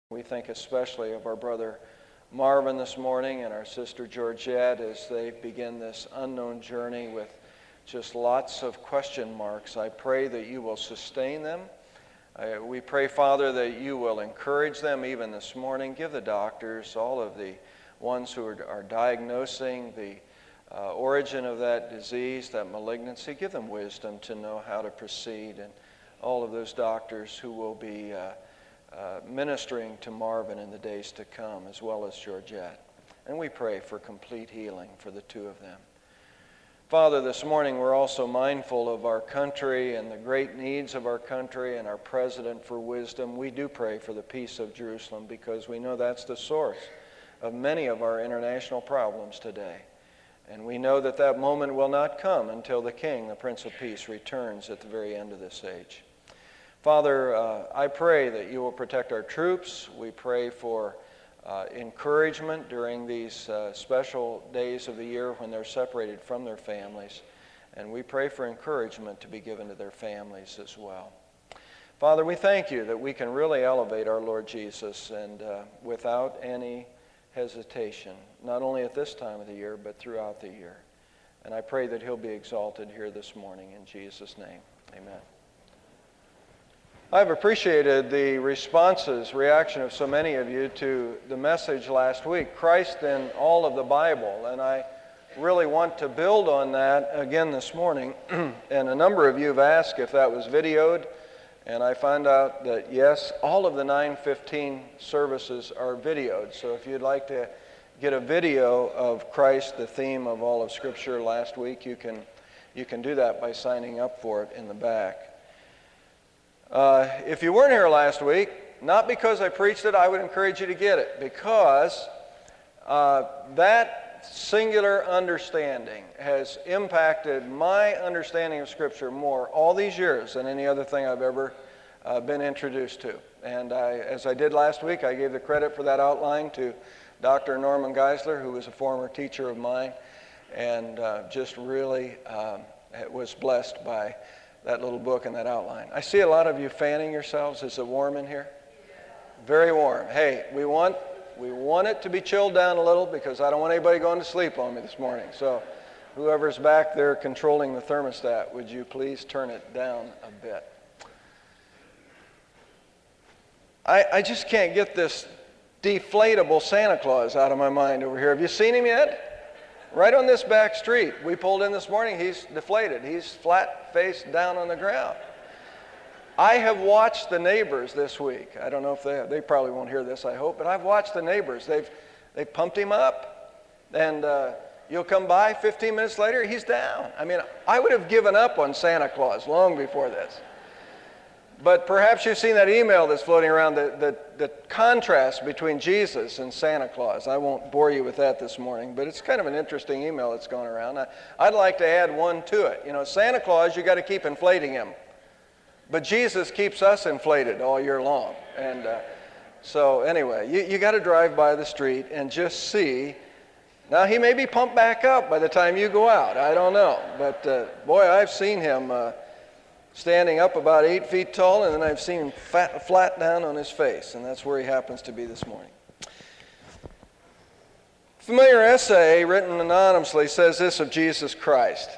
We think especially of our brother Marvin this morning and our sister Georgette as they begin this unknown journey with just lots of question marks. I pray that you will sustain them. We pray, Father, that you will encourage them even this morning. Give the doctors, all of the ones who are diagnosing the origin of that disease, that malignancy, give them wisdom to know how to proceed. And all of those doctors who will be ministering to Marvin in the days to come, as well as Georgette. And we pray for complete healing for the two of them. Father, this morning we're also mindful of our country and the great needs of our country and our president for wisdom. We do pray for the peace of Jerusalem because we know that's the source of many of our international problems today. And we know that that moment will not come until the King, the Prince of Peace, returns at the very end of this age. Father, I pray that you will protect our troops. We pray for encouragement during these special days of the year when they're separated from their families. And we pray for encouragement to be given to their families as well. Father, we thank you that we can really elevate our Lord Jesus and without any hesitation, not only at this time of the year, but throughout the year. And I pray that he'll be exalted here this morning in Jesus' name. Amen. I've appreciated the reaction of so many of you to the message last week, Christ in all of the Bible, and I really want to build on that again this morning. And a number of you have asked if that was videoed, and I found out that yes, all of the 9:15 services are videoed. So if you'd like to get a video of Christ, the theme of all of Scripture last week, you can do that by signing up for it in the back. If you weren't here last week, not because I preached it, I would encourage you to get it, because that singular understanding has impacted my understanding of Scripture more all these years than any other thing I've ever been introduced to. And as I did last week, I gave the credit for that outline to Dr. Norman Geisler, who was a former teacher of mine, and just really was blessed by that little book and that outline. I see a lot of you fanning yourselves. Is it warm in here? Very warm. Hey, we want it to be chilled down a little because I don't want anybody going to sleep on me this morning. So whoever's back there controlling the thermostat, would you please turn it down a bit? I just can't get this deflatable Santa Claus out of my mind over here. Have you seen him yet? Right on this back street. We pulled in this morning. He's deflated. He's flat-faced down on the ground. I have watched the neighbors this week. I don't know if they probably won't hear this, I hope, but I've watched the neighbors. They've pumped him up, and you'll come by 15 minutes later, he's down. I mean, I would have given up on Santa Claus long before this. But perhaps you've seen that email that's floating around, the contrast between Jesus and Santa Claus. I won't bore you with that this morning, but it's kind of an interesting email that's going around. I'd like to add one to it. You know, Santa Claus, you got to keep inflating him. But Jesus keeps us inflated all year long. And so anyway, you got to drive by the street and just see. Now, he may be pumped back up by the time you go out. I don't know. But boy, I've seen him standing up about 8 feet tall, and then I've seen him flat down on his face, and that's where he happens to be this morning. A familiar essay written anonymously says this of Jesus Christ.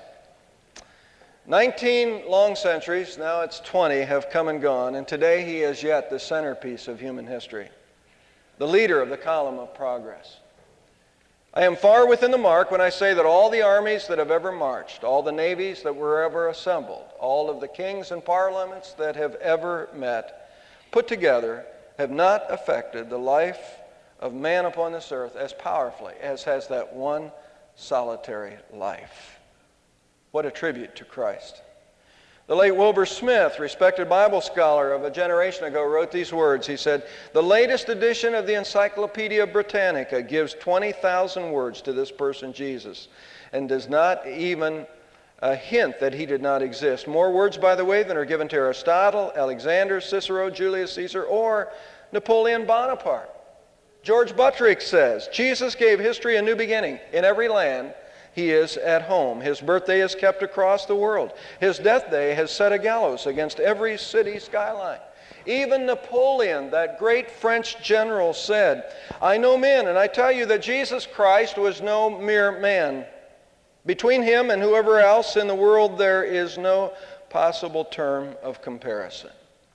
19 long centuries, now it's 20, have come and gone, and today he is yet the centerpiece of human history, the leader of the column of progress. I am far within the mark when I say that all the armies that have ever marched, all the navies that were ever assembled, all of the kings and parliaments that have ever met, put together, have not affected the life of man upon this earth as powerfully as has that one solitary life. What a tribute to Christ. The late Wilbur Smith, respected Bible scholar of a generation ago, wrote these words. He said, "The latest edition of the Encyclopedia Britannica gives 20,000 words to this person, Jesus, and does not even a hint that he did not exist. More words, by the way, than are given to Aristotle, Alexander, Cicero, Julius Caesar, or Napoleon Bonaparte." George Buttrick says, "Jesus gave history a new beginning. In every land, he is at home. His birthday is kept across the world. His death day has set a gallows against every city skyline. Even Napoleon, that great French general, said, "I know men, and I tell you that Jesus Christ was no mere man. Between him and whoever else in the world there is no possible term of comparison."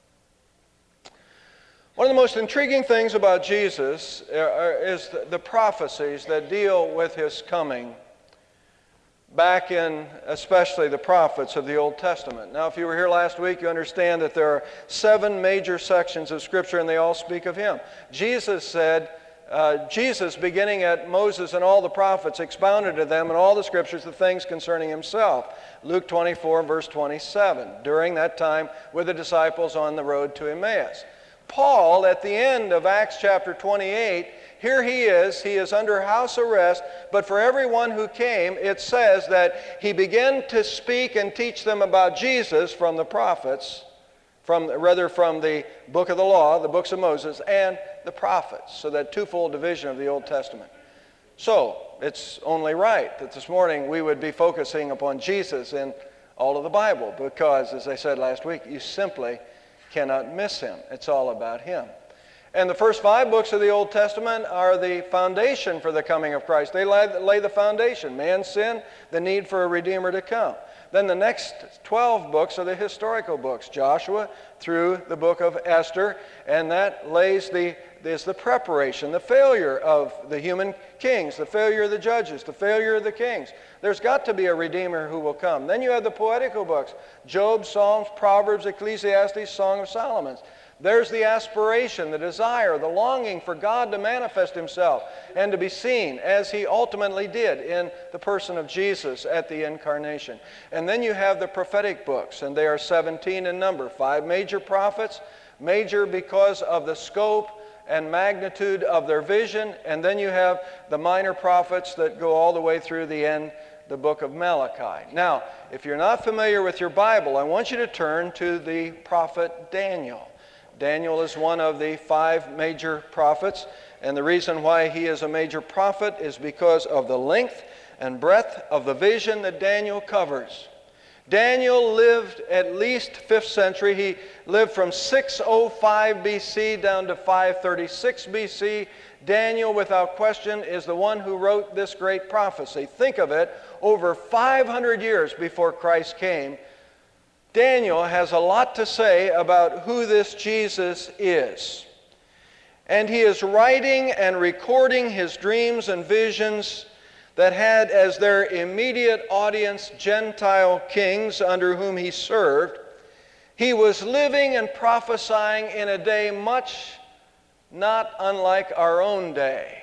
One of the most intriguing things about Jesus is the prophecies that deal with his coming, back in especially the prophets of the Old Testament. Now, if you were here last week, you understand that there are 7 major sections of Scripture, and they all speak of him. Jesus beginning at Moses and all the prophets, expounded to them in all the Scriptures the things concerning himself. Luke 24, verse 27, during that time with the disciples on the road to Emmaus. Paul, at the end of Acts chapter 28, here he is under house arrest, but for everyone who came, it says that he began to speak and teach them about Jesus from the prophets, from the book of the law, the books of Moses, and the prophets, so that twofold division of the Old Testament. So, it's only right that this morning we would be focusing upon Jesus in all of the Bible, because, as I said last week, you simply cannot miss him. It's all about him. And the first 5 books of the Old Testament are the foundation for the coming of Christ. They lay the foundation: man's sin, the need for a Redeemer to come. Then the next 12 books are the historical books, Joshua through the book of Esther, and that lays the preparation, the failure of the human kings, the failure of the judges, the failure of the kings. There's got to be a Redeemer who will come. Then you have the poetical books, Job, Psalms, Proverbs, Ecclesiastes, Song of Solomon. There's the aspiration, the desire, the longing for God to manifest himself and to be seen as he ultimately did in the person of Jesus at the incarnation. And then you have the prophetic books, and they are 17 in number. 5 major prophets, major because of the scope and magnitude of their vision. And then you have the minor prophets that go all the way through the end, the book of Malachi. Now, if you're not familiar with your Bible, I want you to turn to the prophet Daniel. Daniel is one of the 5 major prophets, and the reason why he is a major prophet is because of the length and breadth of the vision that Daniel covers. Daniel lived at least 5th century. He lived from 605 BC down to 536 BC. Daniel, without question, is the one who wrote this great prophecy. Think of it, over 500 years before Christ came, Daniel has a lot to say about who this Jesus is. And he is writing and recording his dreams and visions that had as their immediate audience Gentile kings under whom he served. He was living and prophesying in a day much not unlike our own day.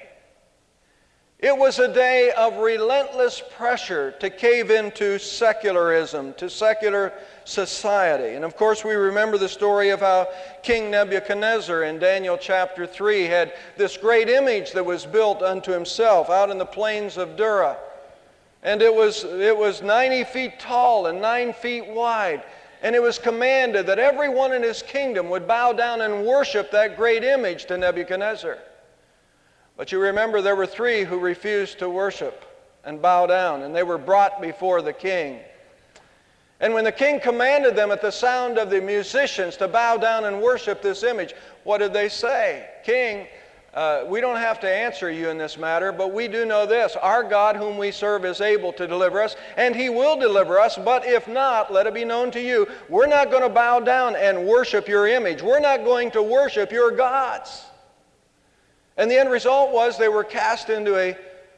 It was a day of relentless pressure to cave into secularism, to secular society. And of course we remember the story of how King Nebuchadnezzar in Daniel chapter 3 had this great image that was built unto himself out in the plains of Dura. And it was 90 feet tall and 9 feet wide. And it was commanded that everyone in his kingdom would bow down and worship that great image to Nebuchadnezzar. But you remember there were 3 who refused to worship and bow down, and they were brought before the king. And when the king commanded them at the sound of the musicians to bow down and worship this image, what did they say? King, we don't have to answer you in this matter, but we do know this: our God whom we serve is able to deliver us, and he will deliver us. But if not, let it be known to you, we're not going to bow down and worship your image. We're not going to worship your gods. And the end result was they were cast into a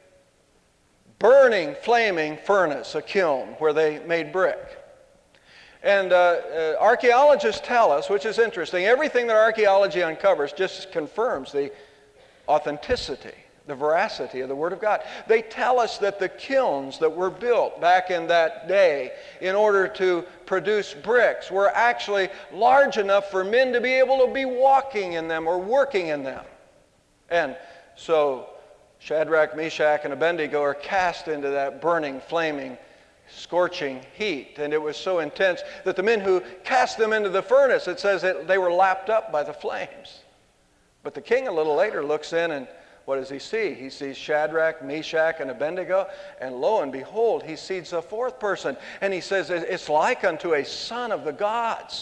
burning, flaming furnace, a kiln, where they made brick. And archaeologists tell us, which is interesting, everything that archaeology uncovers just confirms the authenticity, the veracity of the Word of God. They tell us that the kilns that were built back in that day in order to produce bricks were actually large enough for men to be able to be walking in them or working in them. And so Shadrach, Meshach, and Abednego are cast into that burning, flaming, scorching heat. And it was so intense that the men who cast them into the furnace, it says that they were lapped up by the flames. But the king a little later looks in, and what does he see? He sees Shadrach, Meshach, and Abednego, and lo and behold, he sees a 4th person. And he says, it's like unto a son of the gods.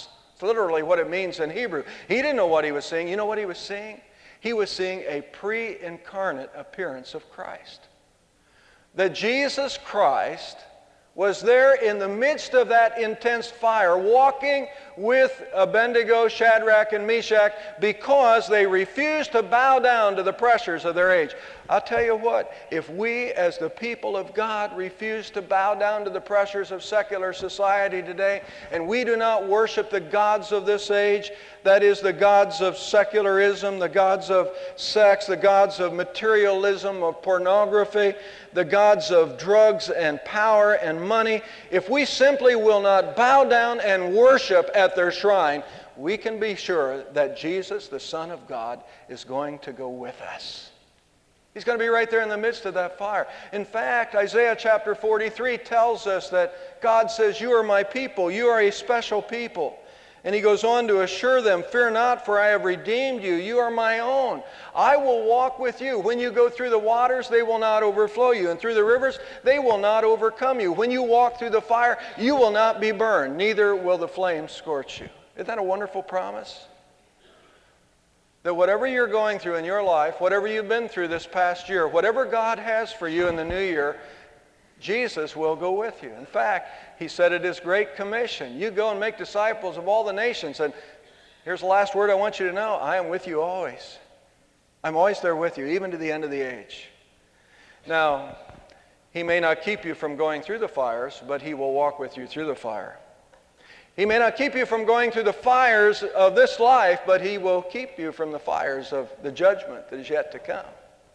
It's literally what it means in Hebrew. He didn't know what he was seeing. You know what he was seeing? He was seeing a pre-incarnate appearance of Christ. That Jesus Christ was there in the midst of that intense fire, walking with Abednego, Shadrach, and Meshach, because they refused to bow down to the pressures of their age. I'll tell you what, if we as the people of God refuse to bow down to the pressures of secular society today, and we do not worship the gods of this age, that is the gods of secularism, the gods of sex, the gods of materialism, of pornography, the gods of drugs and power and money, if we simply will not bow down and worship at their shrine, we can be sure that Jesus, the Son of God, is going to go with us. He's going to be right there in the midst of that fire. In fact, Isaiah chapter 43 tells us that God says, "You are my people, you are a special people." And he goes on to assure them, "Fear not, for I have redeemed you. You are my own. I will walk with you. When you go through the waters, they will not overflow you. And through the rivers, they will not overcome you. When you walk through the fire, you will not be burned, neither will the flames scorch you." Isn't that a wonderful promise? That whatever you're going through in your life, whatever you've been through this past year, whatever God has for you in the new year, Jesus will go with you. In fact, he said at his great commission, "You go and make disciples of all the nations." And here's the last word I want you to know. I am with you always. I'm always there with you, even to the end of the age. Now, he may not keep you from going through the fires, but he will walk with you through the fire. He may not keep you from going through the fires of this life, but he will keep you from the fires of the judgment that is yet to come.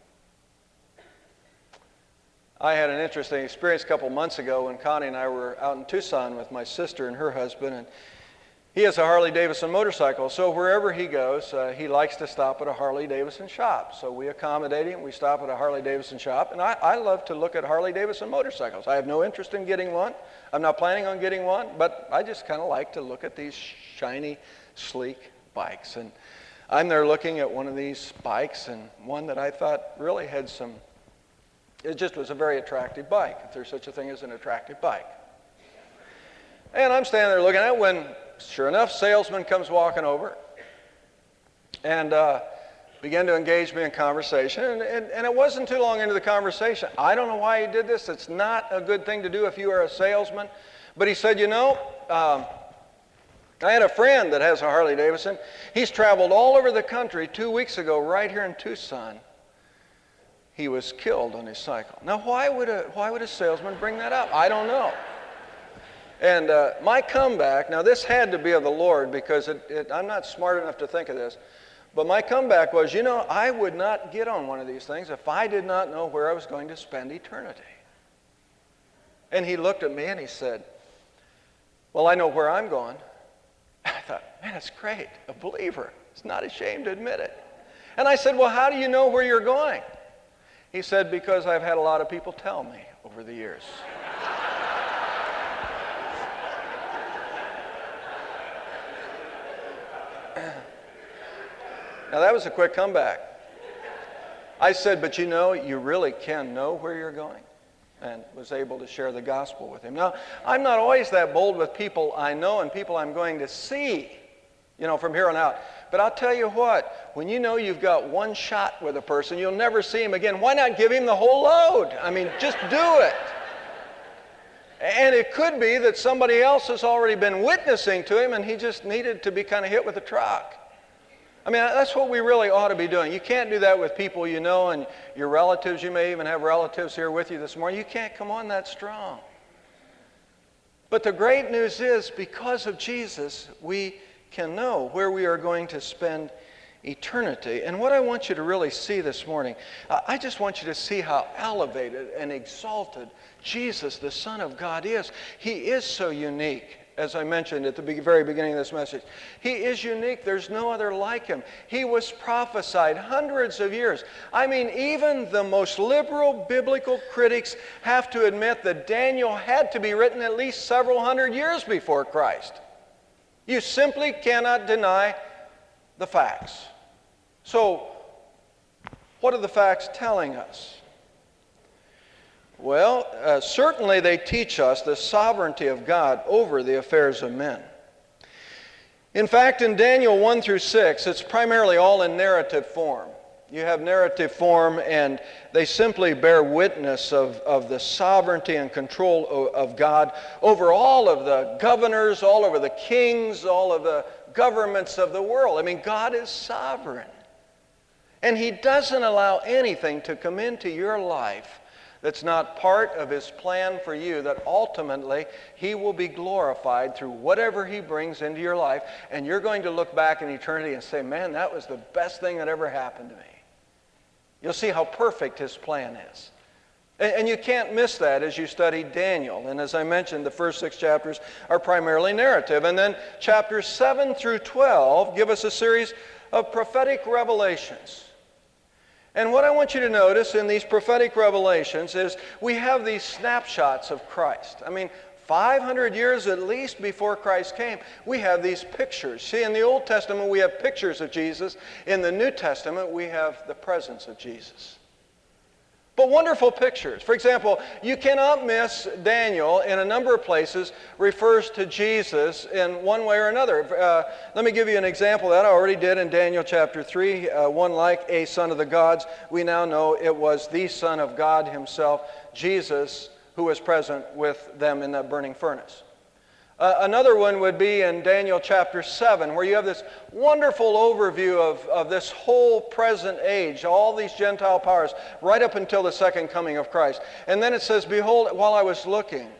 I had an interesting experience a couple months ago when Connie and I were out in Tucson with my sister and her husband, and he has a Harley-Davidson motorcycle, so wherever he goes, he likes to stop at a Harley-Davidson shop. So we accommodate him, we stop at a Harley-Davidson shop, and I love to look at Harley-Davidson motorcycles. I have no interest in getting one. I'm not planning on getting one, but I just kind of like to look at these shiny, sleek bikes. And I'm there looking at one of these bikes, and one that I thought really had it just was a very attractive bike, if there's such a thing as an attractive bike. And I'm standing there looking at it when, sure enough, salesman comes walking over and began to engage me in conversation. And it wasn't too long into the conversation. I don't know why he did this. It's not a good thing to do if you are a salesman. But he said, I had a friend that has a Harley-Davidson. He's traveled all over the country 2 weeks ago, right here in Tucson. He was killed on his cycle. Now, why would a salesman bring that up? I don't know. And my comeback, now this had to be of the Lord because I'm not smart enough to think of this, but my comeback was, I would not get on one of these things if I did not know where I was going to spend eternity. And he looked at me and he said, "Well, I know where I'm going." I thought, man, that's great. A believer is not ashamed to admit it. And I said, "Well, how do you know where you're going?" He said, "Because I've had a lot of people tell me over the years." Now, that was a quick comeback. I said, "But you really can know where you're going," and was able to share the gospel with him. Now, I'm not always that bold with people I know and people I'm going to see, from here on out. But I'll tell you what, when you know you've got one shot with a person, you'll never see him again. Why not give him the whole load? I mean, just do it. And it could be that somebody else has already been witnessing to him and he just needed to be kind of hit with a truck. I mean, that's what we really ought to be doing. You can't do that with people you know and your relatives. You may even have relatives here with you this morning. You can't come on that strong. But the great news is, because of Jesus, we can know where we are going to spend eternity. And what I want you to really see this morning, I just want you to see how elevated and exalted Jesus, the Son of God, is. He is so unique. As I mentioned at the very beginning of this message, he is unique. There's no other like him. He was prophesied hundreds of years. I mean, even the most liberal biblical critics have to admit that Daniel had to be written at least several hundred years before Christ. You simply cannot deny the facts. So, what are the facts telling us? Well, certainly they teach us the sovereignty of God over the affairs of men. In fact, in Daniel 1 through 6, it's primarily all in narrative form. You have narrative form, and they simply bear witness of the sovereignty and control of God over all of the governors, all over the kings, all of the governments of the world. I mean, God is sovereign. And He doesn't allow anything to come into your life that's not part of His plan for you, that ultimately He will be glorified through whatever He brings into your life, and you're going to look back in eternity and say, man, that was the best thing that ever happened to me. You'll see how perfect His plan is. And you can't miss that as you study Daniel. And as I mentioned, the first 6 chapters are primarily narrative. And then chapters 7 through 12 give us a series of prophetic revelations. And what I want you to notice in these prophetic revelations is we have these snapshots of Christ. I mean, 500 years at least before Christ came, we have these pictures. See, in the Old Testament, we have pictures of Jesus. In the New Testament, we have the presence of Jesus. But wonderful pictures. For example, you cannot miss Daniel in a number of places refers to Jesus in one way or another. Let me give you an example of that. I already did in Daniel chapter 3. One like a son of the gods. We now know it was the Son of God Himself, Jesus, who was present with them in that burning furnace. Another one would be in Daniel chapter 7, where you have this wonderful overview of this whole present age, all these Gentile powers, right up until the second coming of Christ. And then it says, behold, while I was looking,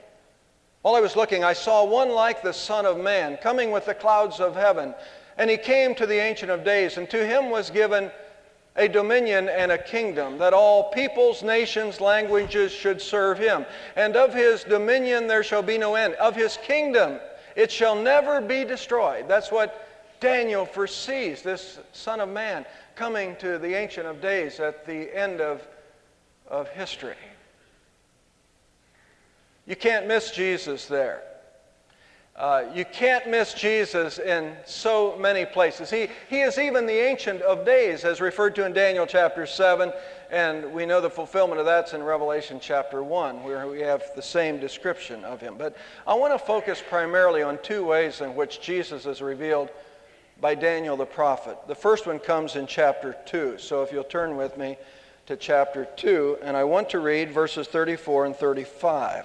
I saw one like the Son of Man, coming with the clouds of heaven. And He came to the Ancient of Days, and to Him was given a dominion and a kingdom, that all peoples, nations, languages should serve Him. And of His dominion there shall be no end. Of His kingdom it shall never be destroyed. That's what Daniel foresees, this Son of Man coming to the Ancient of Days at the end of history. You can't miss Jesus there. You can't miss Jesus in so many places. He is even the Ancient of Days, as referred to in Daniel chapter 7, and we know the fulfillment of that's in Revelation chapter 1, where we have the same description of Him. But I want to focus primarily on 2 ways in which Jesus is revealed by Daniel the prophet. The first one comes in chapter 2. So if you'll turn with me to chapter 2, and I want to read verses 34 and 35.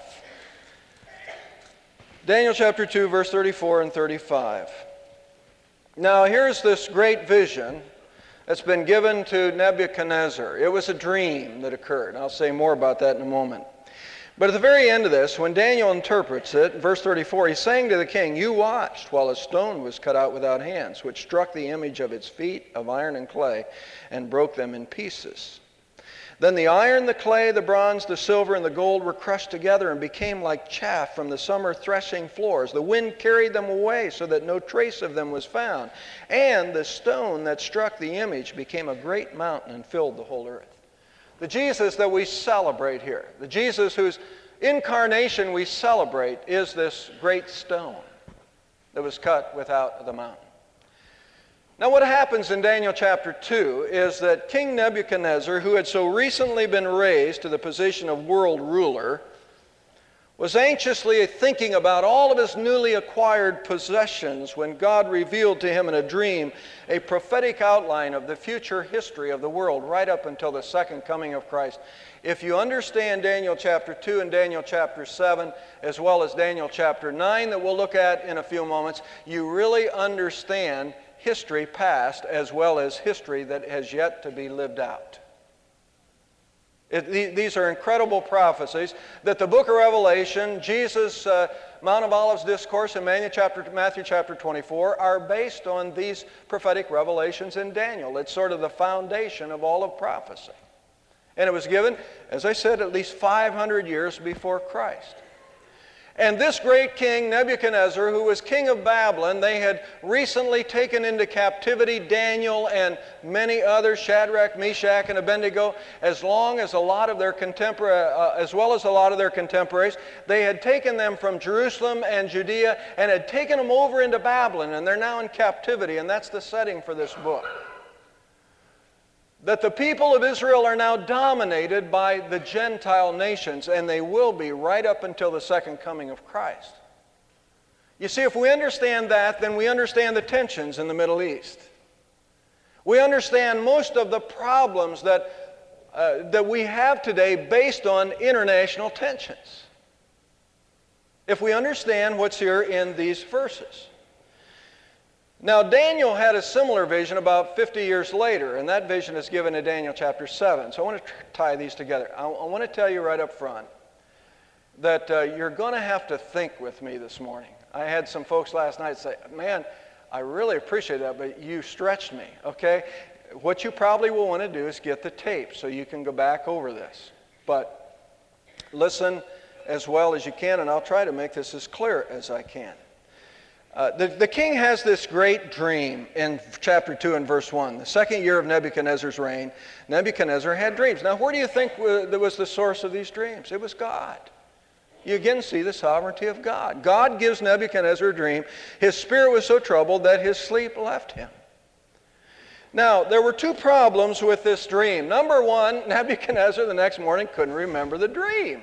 Daniel chapter 2, verse 34 and 35. Now here's this great vision that's been given to Nebuchadnezzar. It was a dream that occurred. I'll say more about that in a moment. But at the very end of this, when Daniel interprets it, verse 34, he's saying to the king, you watched while a stone was cut out without hands, which struck the image of its feet of iron and clay and broke them in pieces. Then the iron, the clay, the bronze, the silver, and the gold were crushed together and became like chaff from the summer threshing floors. The wind carried them away so that no trace of them was found. And the stone that struck the image became a great mountain and filled the whole earth. The Jesus that we celebrate here, the Jesus whose incarnation we celebrate, is this great stone that was cut without the mountain. Now what happens in Daniel chapter 2 is that King Nebuchadnezzar, who had so recently been raised to the position of world ruler, was anxiously thinking about all of his newly acquired possessions when God revealed to him in a dream a prophetic outline of the future history of the world right up until the second coming of Christ. If you understand Daniel chapter 2 and Daniel chapter 7, as well as Daniel chapter 9 that we'll look at in a few moments, you really understand history past as well as history that has yet to be lived out. These are incredible prophecies that the book of Revelation, Jesus' Mount of Olives discourse in Matthew chapter 24 are based on these prophetic revelations in Daniel. It's sort of the foundation of all of prophecy. And it was given, as I said, at least 500 years before Christ. And this great king, Nebuchadnezzar, who was king of Babylon, they had recently taken into captivity Daniel and many others, Shadrach, Meshach, and Abednego, as well as a lot of their contemporaries. They had taken them from Jerusalem and Judea and had taken them over into Babylon, and they're now in captivity, and that's the setting for this book. That the people of Israel are now dominated by the Gentile nations, and they will be right up until the second coming of Christ. You see, if we understand that, then we understand the tensions in the Middle East. We understand most of the problems that we have today based on international tensions. If we understand what's here in these verses. Now, Daniel had a similar vision about 50 years later, and that vision is given in Daniel chapter 7. So I want to tie these together. I want to tell you right up front that you're going to have to think with me this morning. I had some folks last night say, man, I really appreciate that, but you stretched me, okay? What you probably will want to do is get the tape so you can go back over this. But listen as well as you can, and I'll try to make this as clear as I can. The king has this great dream in chapter 2 and verse 1. The second year of Nebuchadnezzar's reign, Nebuchadnezzar had dreams. Now, where do you think was the source of these dreams? It was God. You again see the sovereignty of God. God gives Nebuchadnezzar a dream. His spirit was so troubled that his sleep left him. Now, there were two problems with this dream. Number one, Nebuchadnezzar the next morning couldn't remember the dream.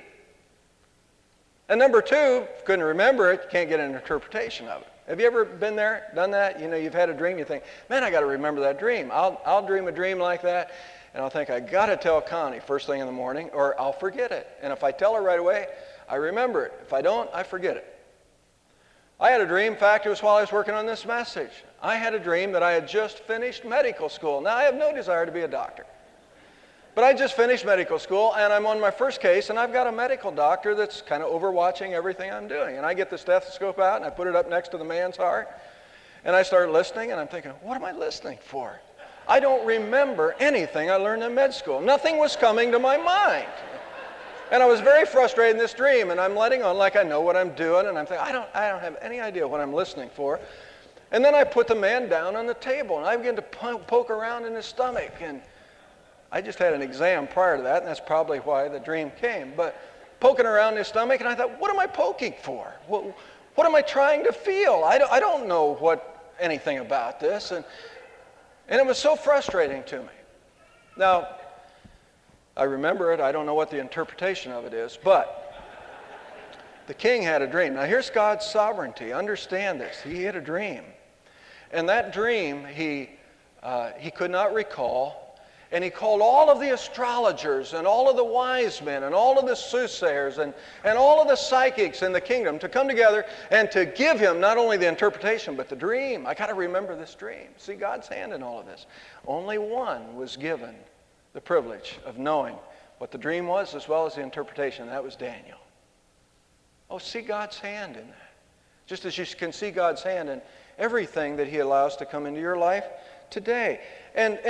And number two, couldn't remember it, can't get an interpretation of it. Have you ever been there, done that? You know, you've had a dream, you think, man, I got to remember that dream. I'll dream a dream like that, and I'll think, I got to tell Connie first thing in the morning, or I'll forget it. And if I tell her right away, I remember it. If I don't, I forget it. I had a dream, in fact, it was while I was working on this message. I had a dream that I had just finished medical school. Now, I have no desire to be a doctor. But I just finished medical school, and I'm on my first case, and I've got a medical doctor that's kind of overwatching everything I'm doing. And I get the stethoscope out, and I put it up next to the man's heart, and I start listening, and I'm thinking, what am I listening for? I don't remember anything I learned in med school. Nothing was coming to my mind. And I was very frustrated in this dream, and I'm letting on like I know what I'm doing, and I'm thinking, I don't have any idea what I'm listening for. And then I put the man down on the table, and I begin to poke around in his stomach, and I just had an exam prior to that, and that's probably why the dream came. But poking around his stomach, and I thought, what am I poking for? What am I trying to feel? I don't know anything about this, and it was so frustrating to me. Now, I remember it. I don't know what the interpretation of it is, but the king had a dream. Now, here's God's sovereignty. Understand this. He had a dream. And that dream he could not recall. And he called all of the astrologers and all of the wise men and all of the soothsayers and all of the psychics in the kingdom to come together and to give him not only the interpretation but the dream. I got to remember this dream. See God's hand in all of this. Only one was given the privilege of knowing what the dream was as well as the interpretation, and that was Daniel. Oh, see God's hand in that. Just as you can see God's hand in everything that he allows to come into your life today. And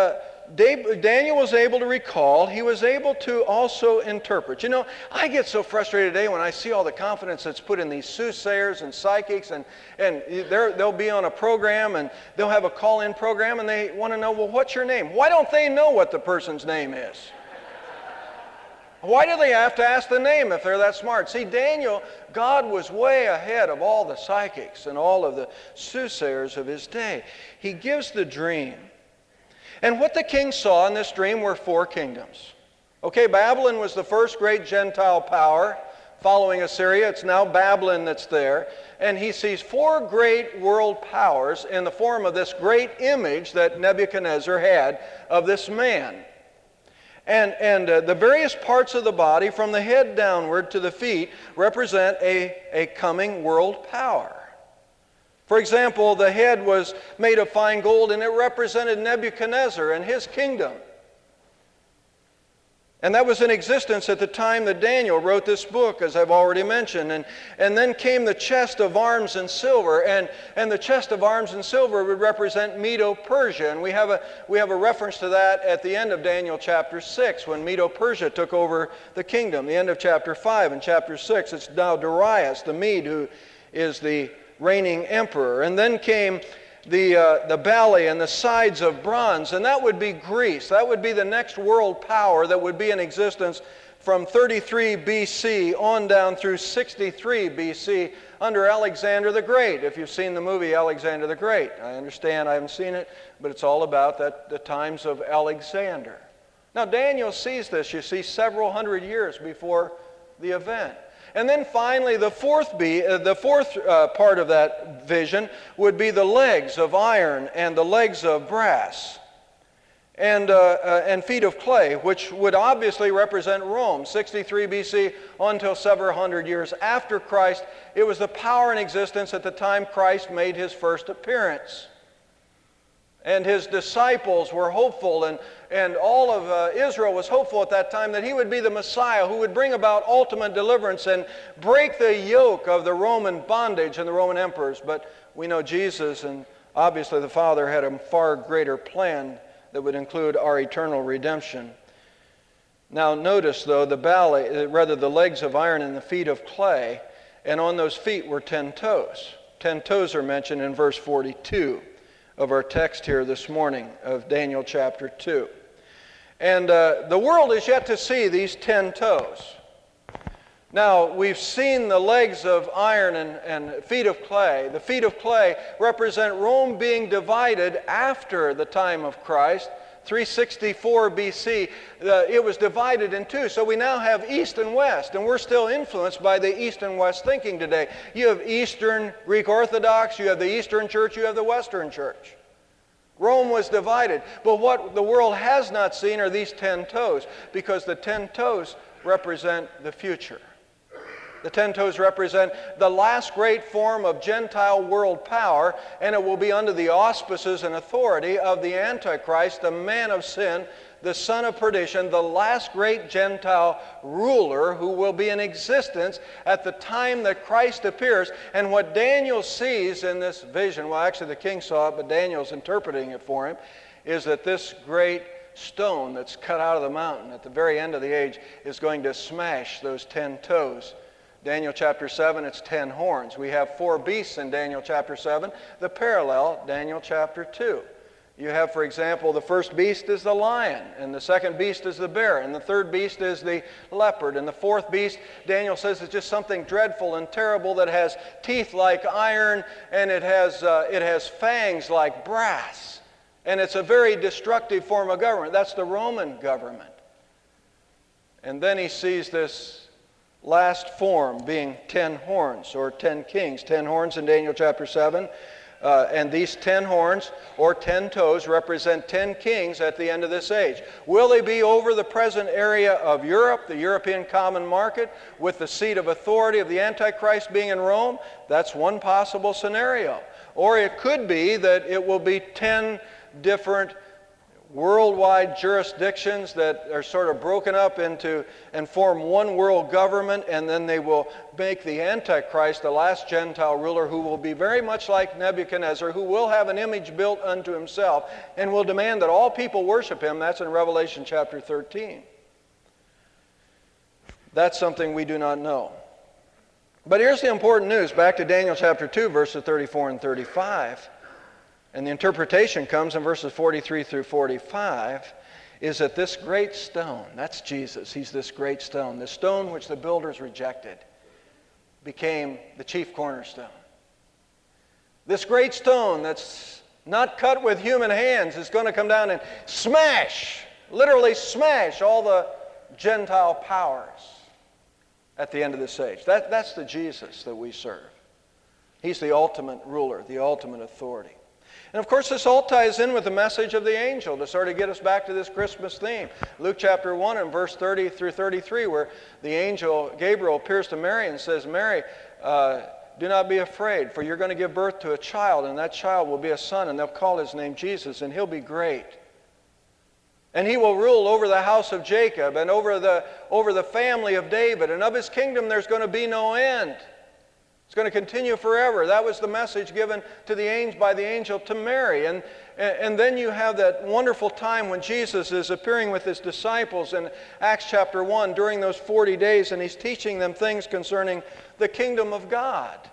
Daniel was able to recall. He was able to also interpret. You know, I get so frustrated today when I see all the confidence that's put in these soothsayers and psychics, and they'll be on a program, and they'll have a call-in program, and they want to know, well, what's your name? Why don't they know what the person's name is? Why do they have to ask the name if they're that smart? See, Daniel, God was way ahead of all the psychics and all of the soothsayers of his day. He gives the dream. And what the king saw in this dream were 4 kingdoms. Okay, Babylon was the first great Gentile power following Assyria. It's now Babylon that's there. And he sees 4 great world powers in the form of this great image that Nebuchadnezzar had of this man. And the various parts of the body, from the head downward to the feet, represent a coming world power. For example, the head was made of fine gold, and it represented Nebuchadnezzar and his kingdom. And that was in existence at the time that Daniel wrote this book, as I've already mentioned. And then came the chest of arms and silver, and the chest of arms and silver would represent Medo-Persia. And we have a reference to that at the end of Daniel chapter 6, when Medo-Persia took over the kingdom. The end of chapter 5 and chapter 6, it's now Darius the Mede who is the reigning emperor. And then came the belly and the sides of bronze, and that would be Greece. That would be the next world power that would be in existence from 33 BC on down through 63 BC under Alexander the Great. If you've seen the movie Alexander the Great, I understand I haven't seen it, but it's all about the times of Alexander. Now Daniel sees this, you see, several hundred years before the event. And then finally, the fourth part of that vision would be the legs of iron and the legs of brass and feet of clay, which would obviously represent Rome, 63 BC until several hundred years after Christ. It was the power in existence at the time Christ made his first appearance. And his disciples were hopeful, and all of Israel was hopeful at that time that he would be the Messiah who would bring about ultimate deliverance and break the yoke of the Roman bondage and the Roman emperors. But we know Jesus and obviously the Father had a far greater plan that would include our eternal redemption. Now notice though, the legs of iron and the feet of clay, and on those feet were 10 toes. 10 toes are mentioned in verse 42. Of our text here this morning of Daniel chapter 2. And the world is yet to see these 10 toes. Now, we've seen the legs of iron and feet of clay. The feet of clay represent Rome being divided after the time of Christ, 364 BC. It was divided in two. So we now have East and West, and we're still influenced by the East and West thinking today. You have Eastern Greek Orthodox, you have the Eastern Church, you have the Western Church. Rome was divided. But what the world has not seen are these 10 toes, because the 10 toes represent the future. The 10 toes represent the last great form of Gentile world power, and it will be under the auspices and authority of the Antichrist, the man of sin, the son of perdition, the last great Gentile ruler who will be in existence at the time that Christ appears. And what Daniel sees in this vision, well, actually the king saw it, but Daniel's interpreting it for him, is that this great stone that's cut out of the mountain at the very end of the age is going to smash those 10 toes. Daniel chapter 7, it's 10 horns. We have 4 beasts in Daniel chapter 7. The parallel, Daniel chapter 2. You have, for example, the first beast is the lion, and the second beast is the bear, and the third beast is the leopard, and the fourth beast, Daniel says, is just something dreadful and terrible that has teeth like iron, and it has fangs like brass. And it's a very destructive form of government. That's the Roman government. And then he sees this last form being 10 horns, or 10 kings. 10 horns in Daniel chapter 7. And these 10 horns, or 10 toes, represent 10 kings at the end of this age. Will they be over the present area of Europe, the European common market, with the seat of authority of the Antichrist being in Rome? That's one possible scenario. Or it could be that it will be 10 different worldwide jurisdictions that are sort of broken up into and form one world government, and then they will make the Antichrist the last Gentile ruler who will be very much like Nebuchadnezzar, who will have an image built unto himself and will demand that all people worship him. That's in Revelation chapter 13. That's something we do not know. But here's the important news. Back to Daniel chapter 2, verses 34 and 35. And the interpretation comes in verses 43 through 45, is that this great stone, that's Jesus, he's this great stone, the stone which the builders rejected, became the chief cornerstone. This great stone that's not cut with human hands is going to come down and smash, literally smash all the Gentile powers at the end of this age. That's the Jesus that we serve. He's the ultimate ruler, the ultimate authority. And of course, this all ties in with the message of the angel to sort of get us back to this Christmas theme. Luke chapter 1 and verse 30 through 33, where the angel Gabriel appears to Mary and says, Mary, do not be afraid, for you're going to give birth to a child, and that child will be a son, and they'll call his name Jesus, and he'll be great. And he will rule over the house of Jacob and over the family of David, and of his kingdom there's going to be no end. It's going to continue forever. That was the message given to by the angel to Mary. And then you have that wonderful time when Jesus is appearing with his disciples in Acts chapter 1 during those 40 days, and he's teaching them things concerning the kingdom of God.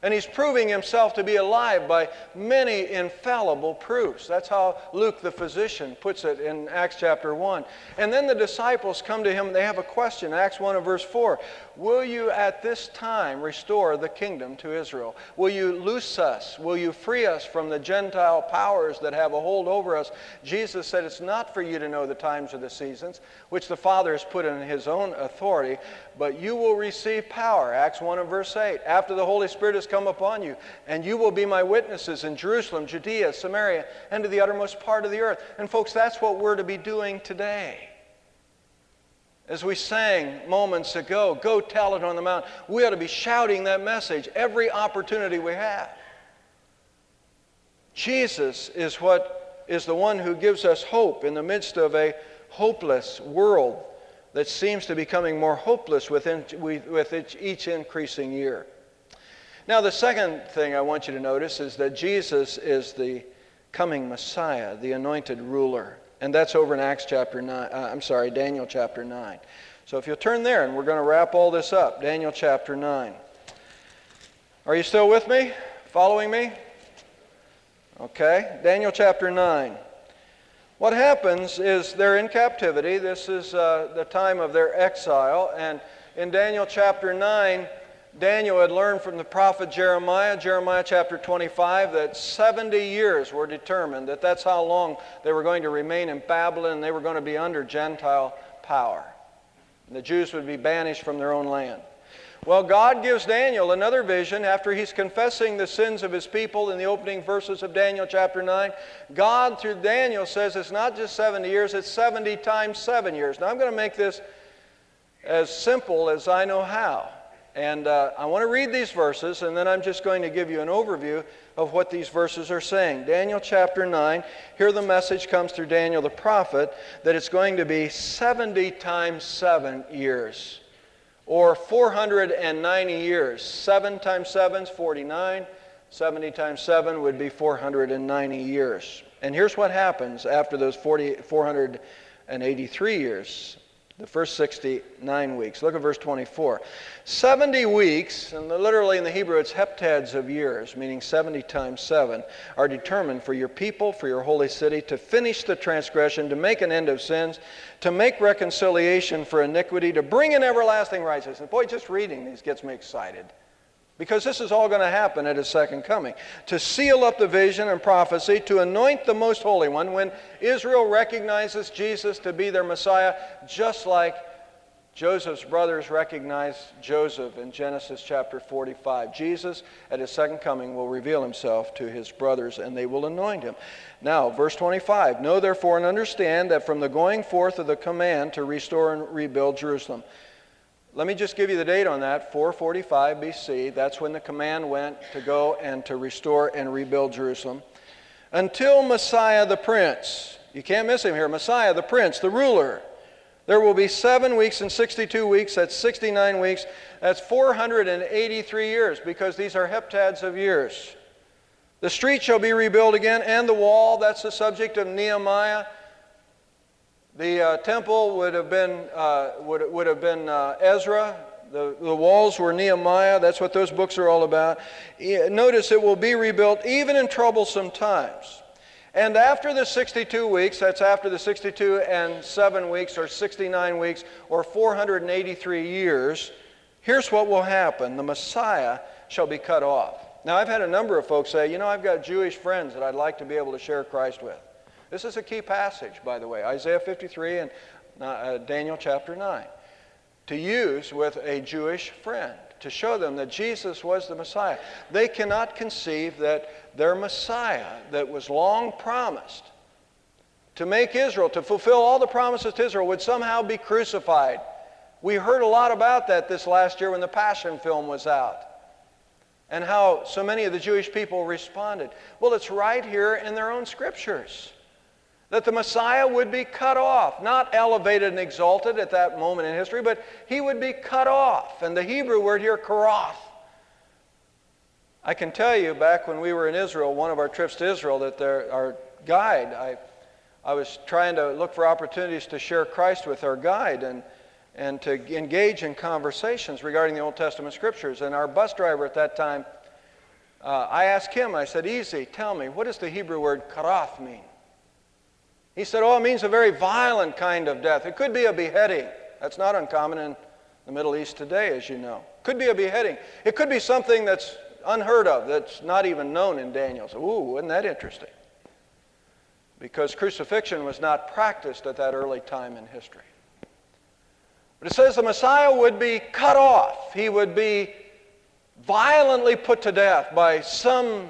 And he's proving himself to be alive by many infallible proofs. That's how Luke the physician puts it in Acts chapter 1. And then the disciples come to him and they have a question. Acts 1 and verse 4. Will you at this time restore the kingdom to Israel? Will you loose us? Will you free us from the Gentile powers that have a hold over us? Jesus said it's not for you to know the times or the seasons, which the Father has put in his own authority, but you will receive power. Acts 1 and verse 8. After the Holy Spirit has come upon you, and you will be my witnesses in Jerusalem, Judea, Samaria, and to the uttermost part of the earth. And folks, that's what we're to be doing today. As we sang moments ago, go tell it on the mountain. We ought to be shouting that message every opportunity we have. Jesus is the one who gives us hope in the midst of a hopeless world that seems to be becoming more hopeless with each increasing year. Now, the second thing I want you to notice is that Jesus is the coming Messiah, the anointed ruler. And that's over in Daniel chapter 9. So if you'll turn there, and we're going to wrap all this up. Daniel chapter 9. Are you still with me? Following me? Okay. Daniel chapter 9. What happens is they're in captivity. This is the time of their exile. And in Daniel chapter 9, Daniel had learned from the prophet Jeremiah chapter 25, that 70 years were determined, that's how long they were going to remain in Babylon, and they were going to be under Gentile power. And the Jews would be banished from their own land. Well, God gives Daniel another vision after he's confessing the sins of his people in the opening verses of Daniel chapter 9. God, through Daniel, says it's not just 70 years, it's 70 times 7 years. Now, I'm going to make this as simple as I know how. And I want to read these verses, and then I'm just going to give you an overview of what these verses are saying. Daniel chapter 9, here the message comes through Daniel the prophet that it's going to be 70 times 7 years, or 490 years. 7 times 7 is 49. 70 times 7 would be 490 years. And here's what happens after those 483 years. The first 69 weeks. Look at verse 24. 70 weeks, and literally in the Hebrew it's heptads of years, meaning 70 times 7, are determined for your people, for your holy city, to finish the transgression, to make an end of sins, to make reconciliation for iniquity, to bring in everlasting righteousness. Boy, just reading these gets me excited. Because this is all going to happen at his second coming. To seal up the vision and prophecy, to anoint the Most Holy One, when Israel recognizes Jesus to be their Messiah, just like Joseph's brothers recognized Joseph in Genesis chapter 45. Jesus, at his second coming, will reveal himself to his brothers, and they will anoint him. Now, verse 25, know therefore and understand that from the going forth of the command to restore and rebuild Jerusalem. Let me just give you the date on that, 445 BC. That's when the command went to go and to restore and rebuild Jerusalem. Until Messiah the Prince. You can't miss him here. Messiah the Prince, the ruler. There will be 7 weeks and 62 weeks. That's 69 weeks. That's 483 years, because these are heptads of years. The street shall be rebuilt again, and the wall. That's the subject of Nehemiah. The temple would have been Ezra. The walls were Nehemiah. That's what those books are all about. Notice it will be rebuilt even in troublesome times. And after the 62 weeks, that's after the 62 and 7 weeks, or 69 weeks, or 483 years, here's what will happen. The Messiah shall be cut off. Now, I've had a number of folks say, I've got Jewish friends that I'd like to be able to share Christ with. This is a key passage, by the way, Isaiah 53 and Daniel chapter 9, to use with a Jewish friend, to show them that Jesus was the Messiah. They cannot conceive that their Messiah that was long promised to make Israel, to fulfill all the promises to Israel, would somehow be crucified. We heard a lot about that this last year when the Passion film was out, and how so many of the Jewish people responded. Well, it's right here in their own scriptures that the Messiah would be cut off, not elevated and exalted at that moment in history, but he would be cut off. And the Hebrew word here, karoth. I can tell you, back when we were in Israel, one of our trips to Israel, that our guide, I was trying to look for opportunities to share Christ with our guide and to engage in conversations regarding the Old Testament scriptures. And our bus driver at that time I asked him, I said, easy, tell me, what does the Hebrew word karath mean? He said, it means a very violent kind of death. It could be a beheading. That's not uncommon in the Middle East today, as you know. Could be a beheading. It could be something that's unheard of, that's not even known in Daniel. So, ooh, isn't that interesting? Because crucifixion was not practiced at that early time in history. But it says the Messiah would be cut off. He would be violently put to death by some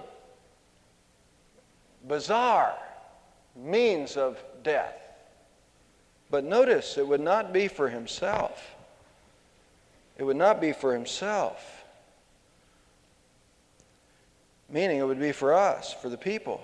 bizarre means of death. But notice, it would not be for himself. It would not be for himself. Meaning it would be for us, for the people.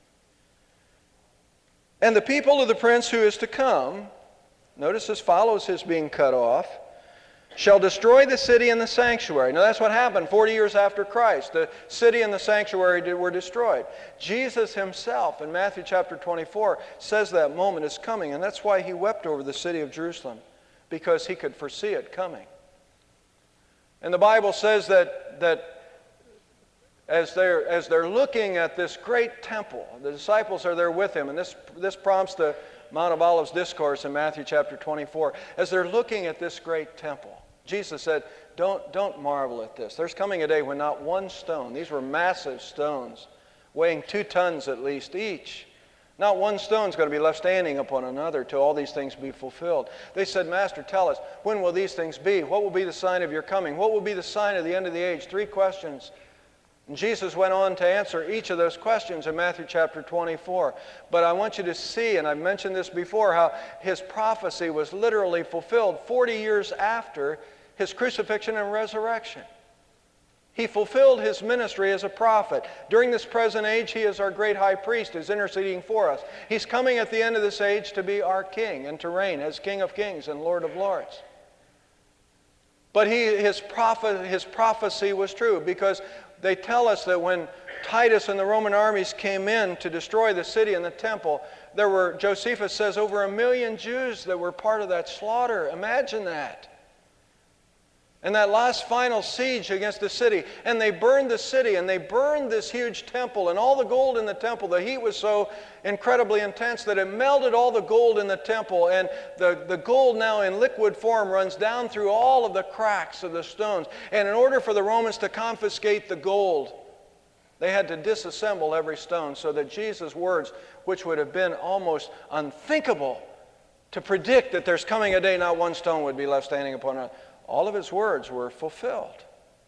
And the people of the prince who is to come, notice this follows his being cut off, shall destroy the city and the sanctuary. Now that's what happened 40 years after Christ. The city and the sanctuary were destroyed. Jesus himself in Matthew chapter 24 says that moment is coming, and that's why he wept over the city of Jerusalem, because he could foresee it coming. And the Bible says that as they're looking at this great temple, the disciples are there with him, and this prompts the Mount of Olives discourse in Matthew chapter 24. As they're looking at this great temple, Jesus said, don't marvel at this. There's coming a day when not one stone, these were massive stones, weighing 2 tons at least each, not one stone is going to be left standing upon another till all these things be fulfilled. They said, Master, tell us, when will these things be? What will be the sign of your coming? What will be the sign of the end of the age? 3 questions. And Jesus went on to answer each of those questions in Matthew chapter 24. But I want you to see, and I've mentioned this before, how his prophecy was literally fulfilled 40 years after his crucifixion and resurrection. He fulfilled his ministry as a prophet. During this present age, he is our great high priest, who's interceding for us. He's coming at the end of this age to be our king and to reign as King of Kings and Lord of Lords. But his prophecy was true, because they tell us that when Titus and the Roman armies came in to destroy the city and the temple, there were, Josephus says, over 1 million Jews that were part of that slaughter. Imagine that. And that last final siege against the city. And they burned the city, and they burned this huge temple, and all the gold in the temple. The heat was so incredibly intense that it melted all the gold in the temple, and the gold now in liquid form runs down through all of the cracks of the stones. And in order for the Romans to confiscate the gold, they had to disassemble every stone, so that Jesus' words, which would have been almost unthinkable to predict that there's coming a day not one stone would be left standing upon another, all of his words were fulfilled.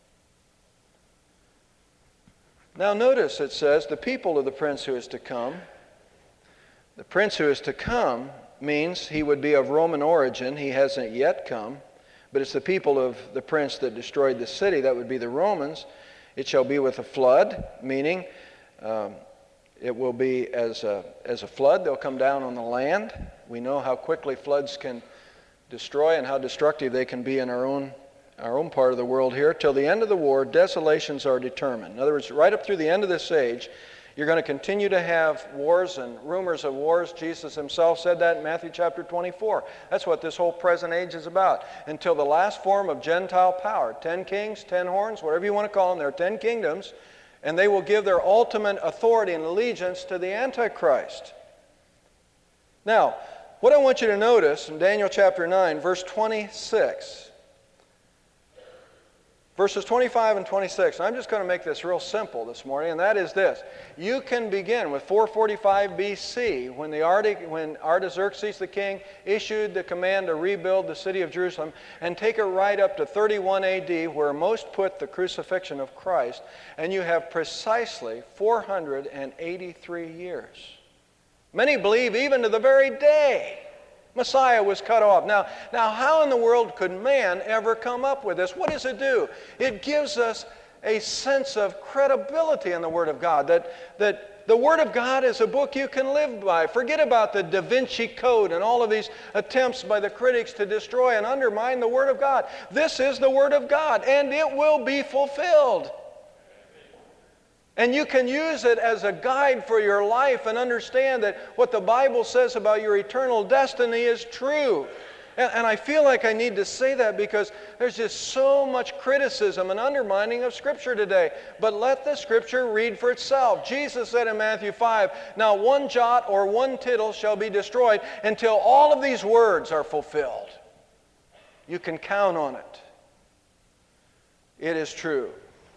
Now notice it says, the people of the prince who is to come. The prince who is to come means he would be of Roman origin. He hasn't yet come. But it's the people of the prince that destroyed the city. That would be the Romans. It shall be with a flood, meaning it will be as a flood. They'll come down on the land. We know how quickly floods can destroy and how destructive they can be in our own part of the world here. Till the end of the war, desolations are determined. In other words, right up through the end of this age, you're going to continue to have wars and rumors of wars. Jesus himself said that in Matthew chapter 24. That's what this whole present age is about. Until the last form of Gentile power, 10 kings, 10 horns, whatever you want to call them, there are 10 kingdoms, and they will give their ultimate authority and allegiance to the Antichrist. Now, what I want you to notice in Daniel chapter 9, verse 26, verses 25 and 26, and I'm just going to make this real simple this morning, and that is this. You can begin with 445 BC, when Artaxerxes the king issued the command to rebuild the city of Jerusalem, and take it right up to 31 AD, where most put the crucifixion of Christ, and you have precisely 483 years. Many believe even to the very day Messiah was cut off. Now how in the world could man ever come up with this? What does it do? It gives us a sense of credibility in the Word of God, that the Word of God is a book you can live by. Forget about the Da Vinci Code and all of these attempts by the critics to destroy and undermine the Word of God. This is the Word of God, and it will be fulfilled. And you can use it as a guide for your life and understand that what the Bible says about your eternal destiny is true. And I feel like I need to say that because there's just so much criticism and undermining of Scripture today. But let the Scripture read for itself. Jesus said in Matthew 5, "Now one jot or one tittle shall be destroyed until all of these words are fulfilled." You can count on it. It is true.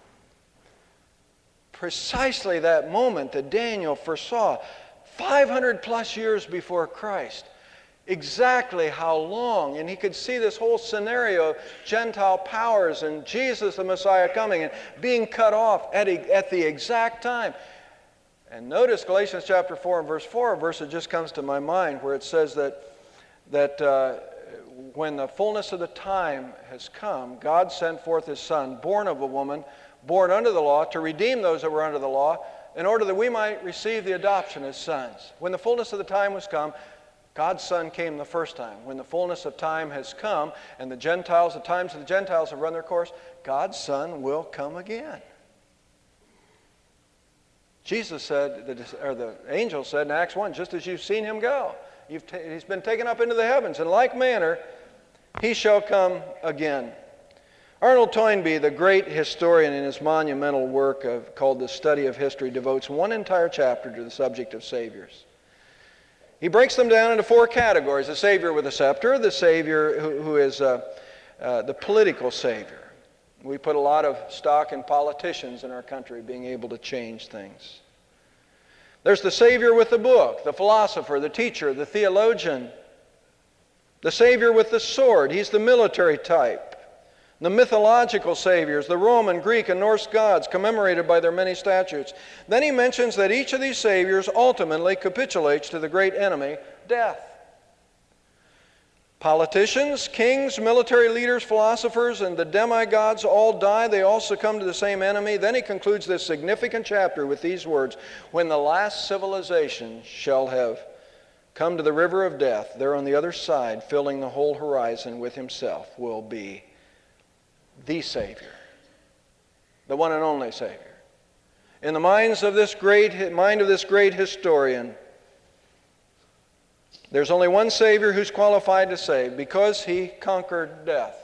Precisely that moment that Daniel foresaw, 500 plus years before Christ, exactly how long, and he could see this whole scenario of Gentile powers and Jesus the Messiah coming and being cut off at the exact time. And notice Galatians chapter 4 and verse 4, a verse that just comes to my mind, where it says that when the fullness of the time has come, God sent forth His Son, born of a woman, born under the law, to redeem those that were under the law, in order that we might receive the adoption as sons. When the fullness of the time was come, God's Son came the first time. When the fullness of time has come, and the times of the Gentiles have run their course, God's Son will come again. Jesus said, the angel said in Acts 1, just as you've seen Him go, He's been taken up into the heavens. In like manner, He shall come again. Arnold Toynbee, the great historian, in his monumental work called The Study of History, devotes one entire chapter to the subject of saviors. He breaks them down into 4 categories: the Savior with a scepter, the Savior who is the political Savior. We put a lot of stock in politicians in our country being able to change things. There's the Savior with the book, the philosopher, the teacher, the theologian. The Savior with the sword, He's the military type. The mythological saviors, the Roman, Greek, and Norse gods, commemorated by their many statutes. Then he mentions that each of these saviors ultimately capitulates to the great enemy, death. Politicians, kings, military leaders, philosophers, and the demigods all die. They all succumb to the same enemy. Then he concludes this significant chapter with these words: when the last civilization shall have come to the river of death, there on the other side, filling the whole horizon with Himself, will be the Savior, the one and only Savior. In the mind of this great historian, there's only one Savior who's qualified to save, because He conquered death.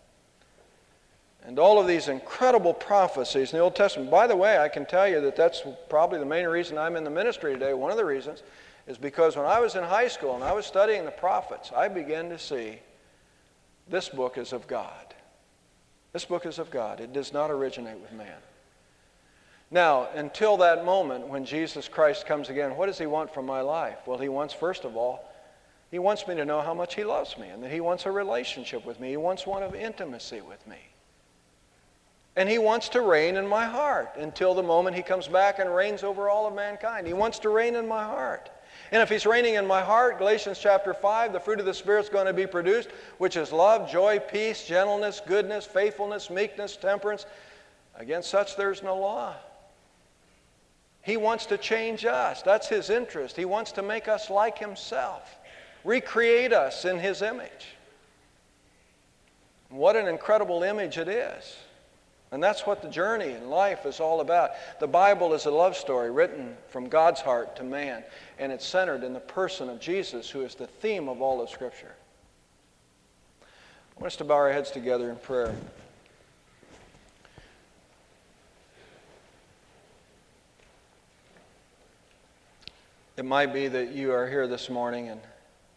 And all of these incredible prophecies in the Old Testament. By the way, I can tell you that that's probably the main reason I'm in the ministry today. One of the reasons is because when I was in high school and I was studying the prophets, I began to see this book is of God. This book is of God. It does not originate with man. Now, until that moment when Jesus Christ comes again, what does He want from my life? Well, He wants, first of all, He wants me to know how much He loves me and that He wants a relationship with me. He wants one of intimacy with me. And He wants to reign in my heart until the moment He comes back and reigns over all of mankind. He wants to reign in my heart. And if He's reigning in my heart, Galatians chapter 5, the fruit of the Spirit is going to be produced, which is love, joy, peace, gentleness, goodness, faithfulness, meekness, temperance. Against such there's no law. He wants to change us. That's His interest. He wants to make us like Himself, recreate us in His image. What an incredible image it is. And that's what the journey in life is all about. The Bible is a love story written from God's heart to man, and it's centered in the person of Jesus, who is the theme of all of Scripture. I want us to bow our heads together in prayer. It might be that you are here this morning and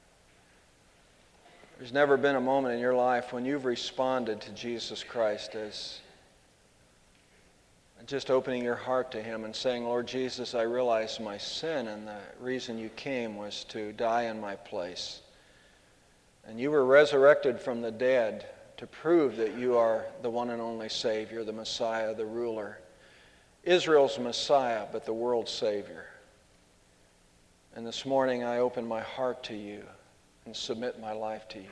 there's never been a moment in your life when you've responded to Jesus Christ as just opening your heart to Him and saying, Lord Jesus, I realize my sin, and the reason You came was to die in my place. And You were resurrected from the dead to prove that You are the one and only Savior, the Messiah, the ruler. Israel's Messiah, but the world's Savior. And this morning I open my heart to You and submit my life to You.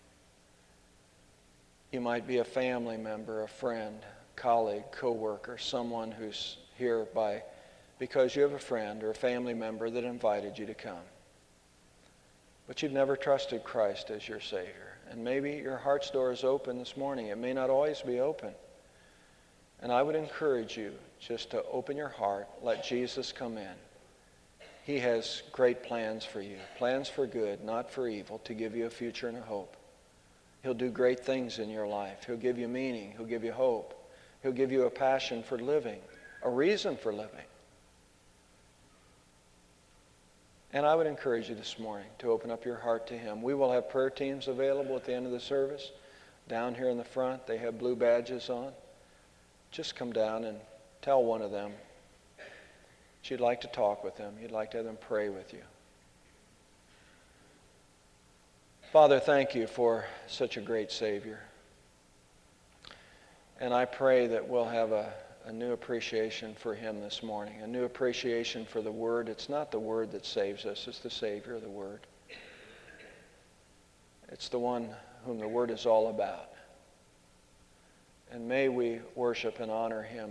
You might be a family member, a friend, colleague, co-worker, someone who's here because you have a friend or a family member that invited you to come. But you've never trusted Christ as your Savior. And maybe your heart's door is open this morning. It may not always be open. And I would encourage you just to open your heart, let Jesus come in. He has great plans for you, plans for good, not for evil, to give you a future and a hope. He'll do great things in your life. He'll give you meaning. He'll give you hope. He'll give you a passion for living, a reason for living. And I would encourage you this morning to open up your heart to Him. We will have prayer teams available at the end of the service. Down here in the front, they have blue badges on. Just come down and tell one of them that you'd like to talk with them. You'd like to have them pray with you. Father, thank you for such a great Savior. And I pray that we'll have a new appreciation for Him this morning, a new appreciation for the Word. It's not the Word that saves us, it's the Savior, the Word. It's the one whom the Word is all about. And may we worship and honor Him